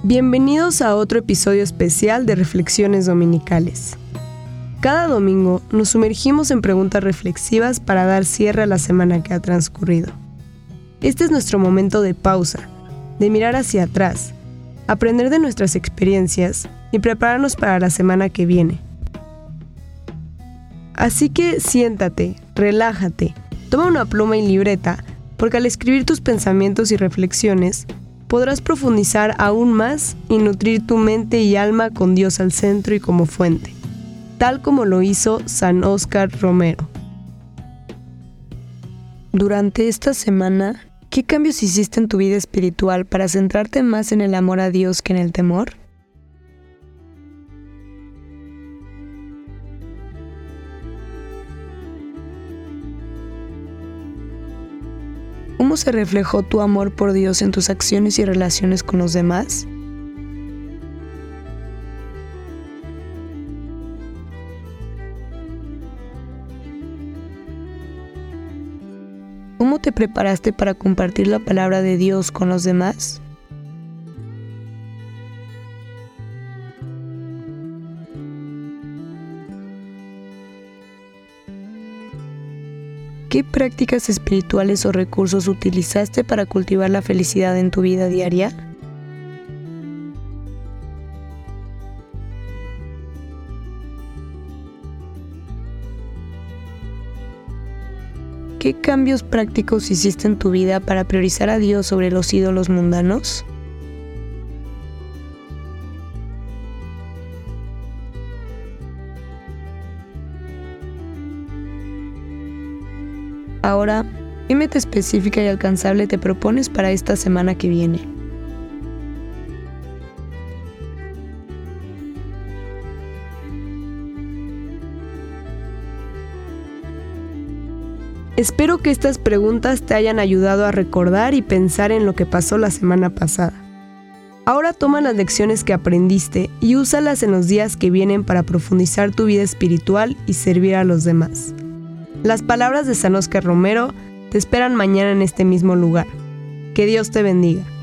Bienvenidos a otro episodio especial de Reflexiones Dominicales. Cada domingo nos sumergimos en preguntas reflexivas para dar cierre a la semana que ha transcurrido. Este es nuestro momento de pausa, de mirar hacia atrás, aprender de nuestras experiencias y prepararnos para la semana que viene. Así que siéntate, relájate, toma una pluma y libreta, porque al escribir tus pensamientos y reflexiones, podrás profundizar aún más y nutrir tu mente y alma con Dios al centro y como fuente, tal como lo hizo San Óscar Romero. Durante esta semana, ¿qué cambios hiciste en tu vida espiritual para centrarte más en el amor a Dios que en el temor? ¿Cómo se reflejó tu amor por Dios en tus acciones y relaciones con los demás? ¿Cómo te preparaste para compartir la palabra de Dios con los demás? ¿Qué prácticas espirituales o recursos utilizaste para cultivar la felicidad en tu vida diaria? ¿Qué cambios prácticos hiciste en tu vida para priorizar a Dios sobre los ídolos mundanos? Ahora, ¿qué meta específica y alcanzable te propones para esta semana que viene? Espero que estas preguntas te hayan ayudado a recordar y pensar en lo que pasó la semana pasada. Ahora toma las lecciones que aprendiste y úsalas en los días que vienen para profundizar tu vida espiritual y servir a los demás. Las palabras de San Óscar Romero te esperan mañana en este mismo lugar. Que Dios te bendiga.